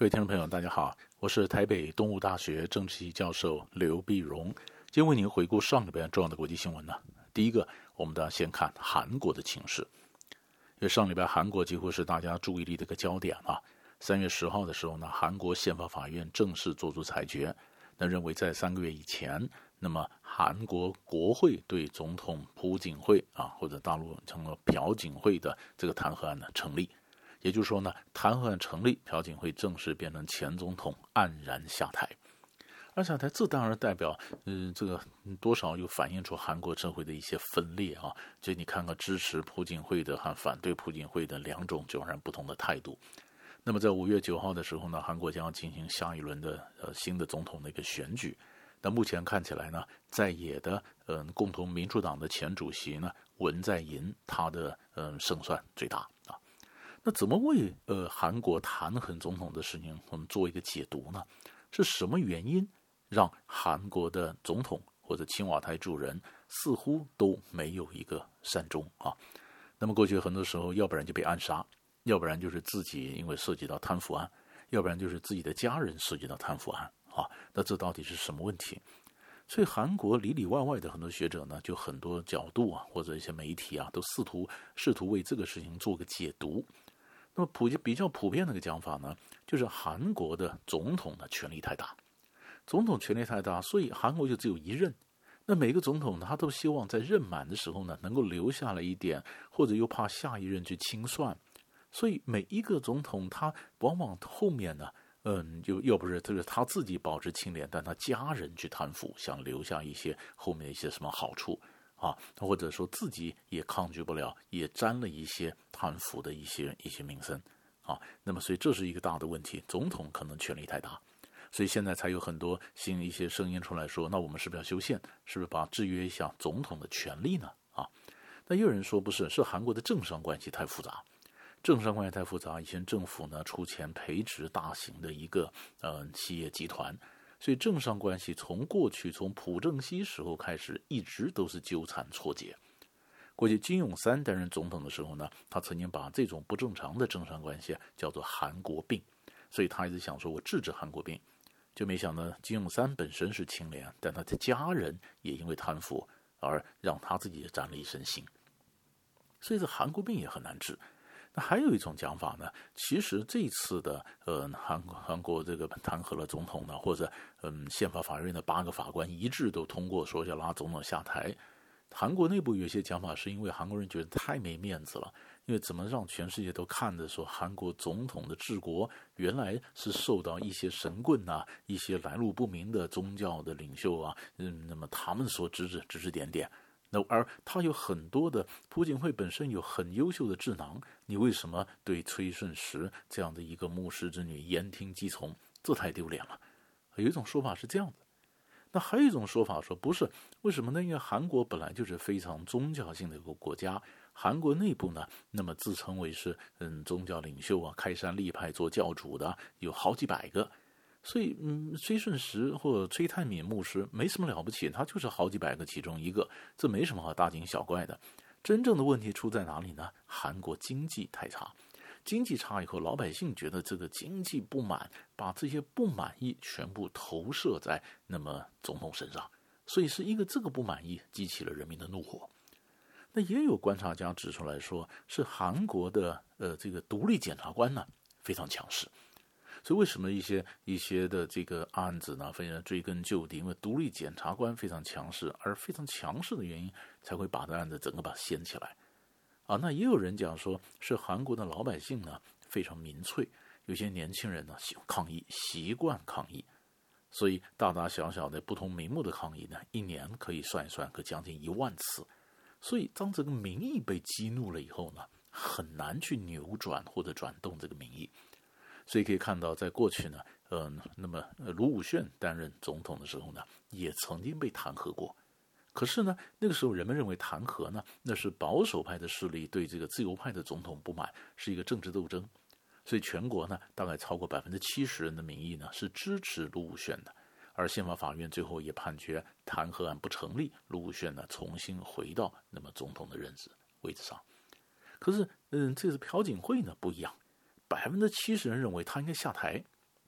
各位听众朋友大家好，我是台北东吴大学政治系教授刘必荣，今天为您回顾上个礼拜重要的国际新闻呢。第一个，我们先看韩国的情势，因为上礼拜韩国几乎是大家注意力的一个焦点啊。3月10号的时候呢，韩国宪法法院正式做出裁决，那认为在3个月以前，那么韩国国会对总统朴槿惠或者大陆称为朴槿惠的这个弹劾案呢成立。也就是说呢，弹劾案成立，朴槿惠正式变成前总统，黯然下台。而下台，这当然代表，这个多少又反映出韩国社会的一些分裂啊。就你看看支持朴槿惠的和反对朴槿惠的两种迥然不同的态度。那么在5月9号的时候呢，韩国将要进行下一轮的新的总统的一个选举。那目前看起来呢，在野的共同民主党的前主席呢文在寅，他的胜算最大啊。那怎么为韩国弹劾总统的事情我们做一个解读呢？是什么原因让韩国的总统或者青瓦台主人似乎都没有一个善终啊？那么过去很多时候，要不然就被暗杀，要不然就是自己因为涉及到贪腐案，要不然就是自己的家人涉及到贪腐案啊。那这到底是什么问题？所以韩国里里外外的很多学者呢，就很多角度或者一些媒体都试图为这个事情做个解读。那么比较普遍的一个讲法呢，就是韩国的总统的权力太大，总统权力太大，所以韩国就只有一任。那每个总统呢，他都希望在任满的时候呢，能够留下来一点，或者又怕下一任去清算，所以每一个总统他往往后面呢，就要不是就是他自己保持清廉，但他家人去贪腐，想留下一些后面一些什么好处。或者说自己也抗拒不了，也沾了一些贪腐的一些名声那么所以这是一个大的问题，总统可能权力太大，所以现在才有很多一些声音出来说，那我们是不是要修宪，是不是制约一下总统的权力呢？那也有人说不是，是韩国的政商关系太复杂，以前政府呢出钱培植大型的一个企业集团。所以政商关系从过去从朴正熙时候开始，一直都是纠缠错节。过去金泳三担任总统的时候呢，他曾经把这种不正常的政商关系叫做韩国病，所以他一直想说我治韩国病，就没想到金泳三本身是清廉，但他的家人也因为贪腐而让他自己也沾了一身腥，所以这韩国病也很难治。那还有一种讲法呢，其实这次的韩国这个弹劾了总统呢，或者宪法法院的8个法官一致都通过说要拉总统下台。韩国内部有些讲法是因为韩国人觉得太没面子了，因为怎么让全世界都看着说韩国总统的治国原来是受到一些神棍一些来路不明的宗教的领袖那么他们所指指点点。那而他有很多的朴槿惠本身有很优秀的智囊，你为什么对崔顺实这样的一个牧师之女言听计从？这太丢脸了。有一种说法是这样子，那还有一种说法说不是，为什么呢？因为韩国本来就是非常宗教性的一个国家，韩国内部呢，那么自称为是宗教领袖开山立派做教主的有好几百个。所以崔顺实或崔泰敏牧师没什么了不起，他就是好几百个其中一个，这没什么好大惊小怪的。真正的问题出在哪里呢？韩国经济太差，经济差以后，老百姓觉得这个经济不满，把这些不满意全部投射在那么总统身上，所以是一个这个不满意激起了人民的怒火。那也有观察家指出来说，是韩国的这个独立检察官呢非常强势。所以为什么一些的这个案子呢非常追根究底？因为独立检察官非常强势，而非常强势的原因才会把这案子整个把它掀起来那也有人讲说是韩国的老百姓呢非常民粹，有些年轻人呢喜欢抗议，习惯抗议，所以大大小小的不同名目的抗议呢，一年可以算一算可将近1万次。所以当这个民意被激怒了以后呢，很难去扭转或者转动这个民意。所以可以看到，在过去呢，那么卢武铉担任总统的时候呢，也曾经被弹劾过。可是呢，那个时候人们认为弹劾呢，那是保守派的势力对这个自由派的总统不满，是一个政治斗争。所以全国呢，大概超过70%人的民意呢是支持卢武铉的。而宪法法院最后也判决弹劾案不成立，卢武铉呢重新回到那么总统的位置上。可是，这次朴槿惠呢不一样。70%人认为他应该下台，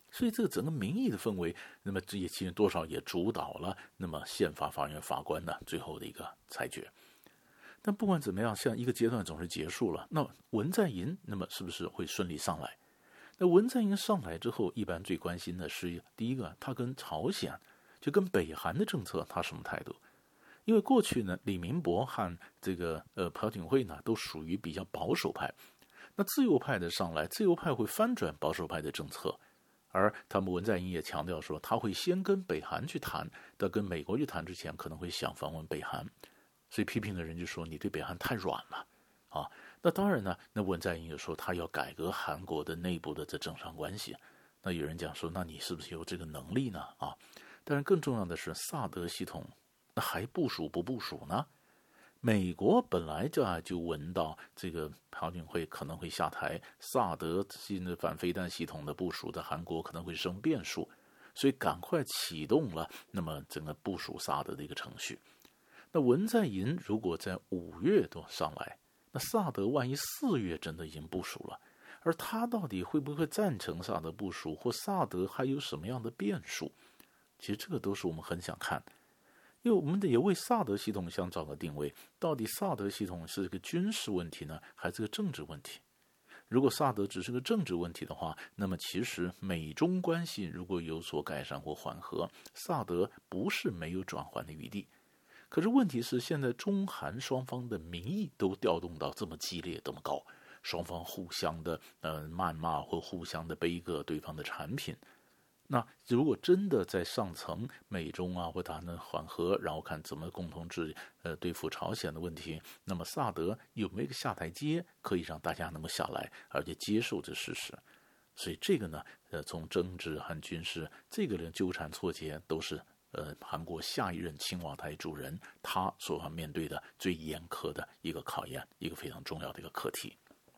所以这个整个民意的氛围，那么这也其实多少也主导了那么宪法法院法官的最后的一个裁决。但不管怎么样，像一个阶段总是结束了，那文在寅那么是不是会顺利上来？那文在寅上来之后，一般最关心的是第一个，他跟朝鲜就跟北韩的政策他什么态度？因为过去呢，李明博和这个朴槿惠呢都属于比较保守派，那自由派的上来，自由派会翻转保守派的政策。而他们文在寅也强调说，他会先跟北韩去谈，在跟美国去谈之前，可能会想访问北韩。所以批评的人就说你对北韩太软了啊。那当然呢，那文在寅也说他要改革韩国的内部的这政商关系。那有人讲说，那你是不是有这个能力呢？啊，当然更重要的是萨德系统，那还部署不部署呢？美国本来就闻到这个朴槿惠可能会下台，萨德新的反飞弹系统的部署在韩国可能会生变数，所以赶快启动了那么整个部署萨德的一个程序。那文在寅如果在5月多上来，那萨德万一4月真的已经部署了，而他到底会不会赞成萨德部署，或萨德还有什么样的变数？其实这个都是我们很想看。因为我们也为萨德系统想找个定位，到底萨德系统是个军事问题呢，还是个政治问题？如果萨德只是个政治问题的话，那么其实美中关系如果有所改善或缓和，萨德不是没有转换的余地。可是问题是，现在中韩双方的民意都调动到这么激烈、这么高，双方互相的谩骂或互相的背个对方的产品。那如果真的在上层美中啊或谈的缓和，然后看怎么共同对付朝鲜的问题，那么萨德有没有一个下台阶可以让大家能够下来，而且接受这事实？所以这个呢，从政治和军事这个人纠缠错节，都是韩国下一任青瓦台主人他所要面对的最严苛的一个考验，一个非常重要的一个课题。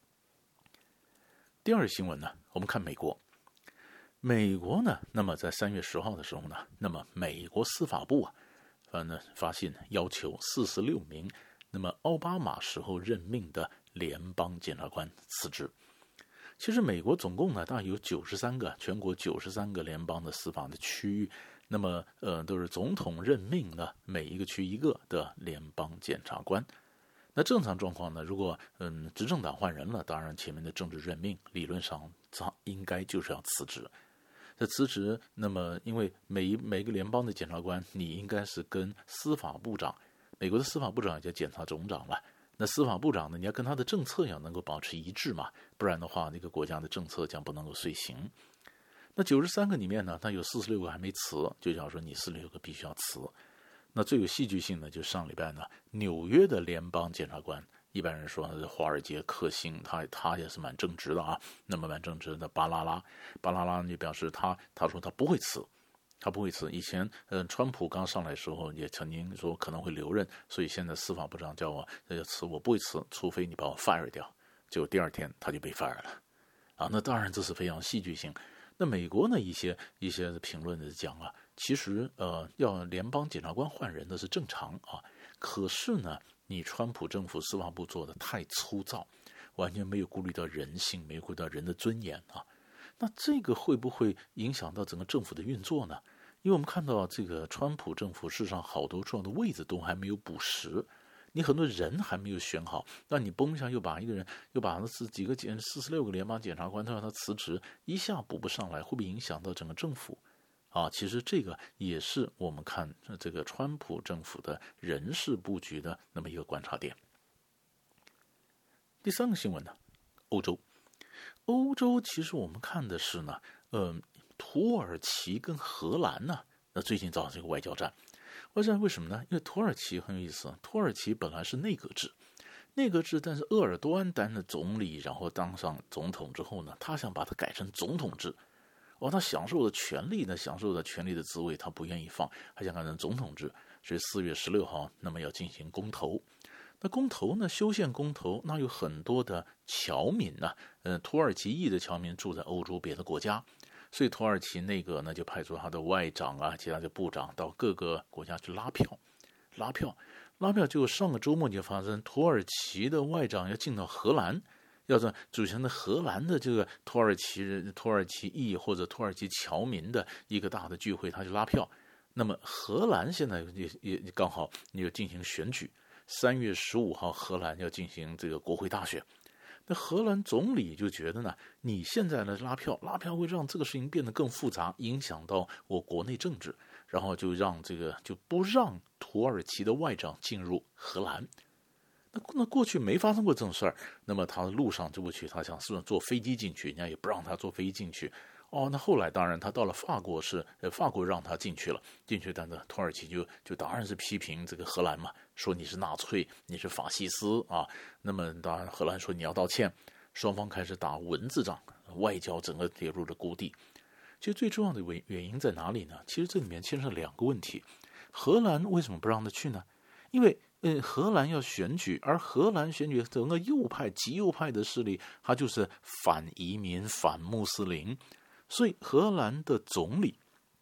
第二个新闻呢，我们看美国。美国呢，那么在3月10号的时候呢，那么美国司法部发信要求46名那么奥巴马时候任命的联邦检察官辞职。其实美国总共呢大概有93个，全国93个联邦的司法的区域，那么都是总统任命的，每一个区一个的联邦检察官。那正常状况呢，如果执政党换人了，当然前面的政治任命理论上应该就是要辞职。这辞职，那么因为每个联邦的检察官，你应该是跟司法部长，美国的司法部长也叫检察总长了。那司法部长呢，你要跟他的政策要能够保持一致嘛，不然的话，那个国家的政策将不能够遂行。那93个里面呢，他有46个还没辞，就讲说你46个必须要辞。那最有戏剧性的就上礼拜呢，纽约的联邦检察官。一般人说是华尔街克星，他也是蛮正直的啊。那么蛮正直的巴拉拉就表示他说他不会辞，他不会辞。以前川普刚上来的时候也曾经说可能会留任，所以现在司法部长叫我辞，我不会辞，除非你把我 fire 掉。结果第2天他就被 fire 了啊。那当然这是非常戏剧性。那美国呢一些评论的讲啊，其实要联邦检察官换人的是正常啊，可是呢。你川普政府司法部做的太粗糙，完全没有顾虑到人性，没有顾虑到人的尊严啊。那这个会不会影响到整个政府的运作呢？因为我们看到这个川普政府事实上好多重要的位置都还没有补实，你很多人还没有选好，那你嘣一下又把一个人又把46个联邦检察官都让他辞职，一下补不上来，会不会影响到整个政府？啊，其实这个也是我们看这个川普政府的人事布局的那么一个观察点。第3个新闻呢，欧洲其实我们看的是呢，土耳其跟荷兰呢，那最近造成这个外交战为什么呢？因为土耳其很有意思，土耳其本来是内阁制，但是鄂尔多安担任总理，然后当上总统之后呢，他想把它改成总统制。他享受的权利呢，享受的权利的滋味，他不愿意放，还想改成总统制。所以4月16号，那么要进行公投。那公投呢，修宪公投，那有很多的侨民呢，土耳其裔的侨民住在欧洲别的国家，所以土耳其内阁呢就派出他的外长啊，其他的部长到各个国家去拉票。结果上个周末就发生，土耳其的外长要进到荷兰， 要是组成的荷兰的这个土耳其裔或者土耳其侨民的一个大的聚会，他去拉票。那么荷兰现在也刚好你要进行选举，3月15号荷兰要进行这个国会大选。那荷兰总理就觉得呢，你现在呢拉票会让这个事情变得更复杂，影响到我国内政治，然后就不让土耳其的外长进入荷兰。那过去没发生过这种事儿，那么他路上就不去，他想是坐飞机进去，人家也不让他坐飞机进去。那后来当然他到了法国法国让他进去了，但是土耳其就当然是批评这个荷兰嘛，说你是纳粹，你是法西斯啊。那么当然荷兰说你要道歉，双方开始打文字仗，外交整个跌入了谷底。其实最重要的原因在哪里呢？其实这里面牵涉2个问题。荷兰为什么不让他去呢？因为荷兰要选举，而荷兰选举整个极右派的势力，它就是反移民、反穆斯林。所以荷兰的总理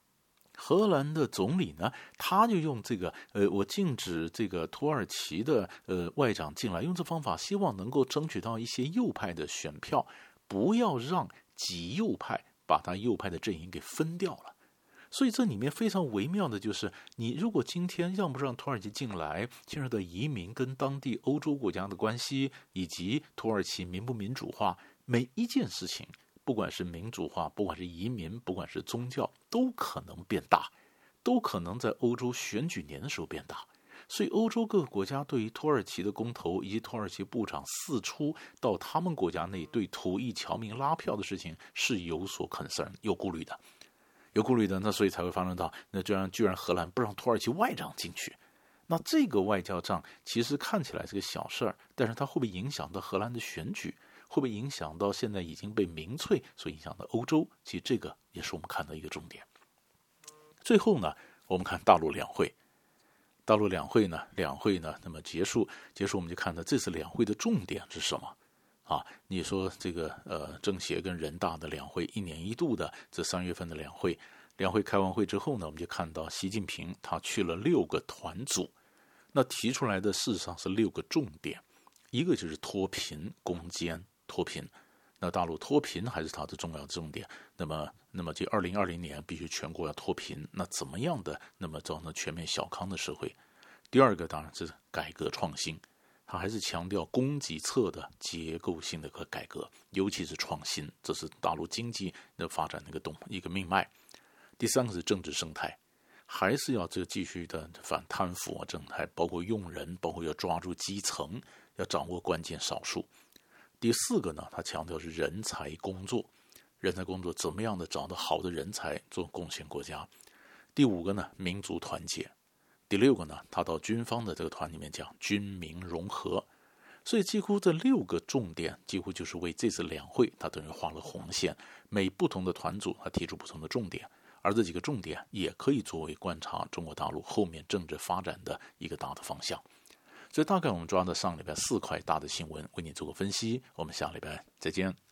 呢，他就用这个我禁止这个土耳其的外长进来，用这方法希望能够争取到一些右派的选票，不要让极右派把他右派的阵营给分掉了。所以这里面非常微妙的就是，你如果今天让不让土耳其进来，牵涉到移民跟当地欧洲国家的关系，以及土耳其民不民主化，每一件事情，不管是民主化，不管是移民，不管是宗教，都可能变大，都可能在欧洲选举年的时候变大。所以欧洲各个国家对于土耳其的公投，以及土耳其部长四出到他们国家内对土裔侨民拉票的事情是有所 concern， 有顾虑的。那所以才会发生到那居然荷兰不让土耳其外长进去。那这个外交仗其实看起来是个小事儿，但是它会不会影响到荷兰的选举，会不会影响到现在已经被民粹所影响的欧洲，其实这个也是我们看到一个重点。最后呢，我们看大陆两会呢，那么结束我们就看到这次两会的重点是什么啊？你说这个政协跟人大的两会，1年1度的这3月份的两会开完会之后呢，我们就看到习近平他去了6个团组，那提出来的事实上是6个重点，一个就是脱贫攻坚，脱贫。那大陆脱贫还是它的重要重点。那么这2020年必须全国要脱贫，那怎么样的？那么造成全面小康的社会。第二个当然是改革创新。他还是强调供给侧的结构性的改革，尤其是创新，这是大陆经济的发展的一个命脉。第3个是政治生态，还是要继续的反贪腐政态，包括用人，包括要抓住基层，要掌握关键少数。第4个呢，他强调是人才工作怎么样的找到好的人才做贡献国家。第5个呢，民族团结。第6个呢，他到军方的这个团里面讲军民融合，所以几乎这6个重点几乎就是为这次两会他等于画了红线，每不同的团组他提出不同的重点，而这几个重点也可以作为观察中国大陆后面政治发展的一个大的方向。所以大概我们抓到上礼拜4块大的新闻为你做个分析，我们下礼拜再见。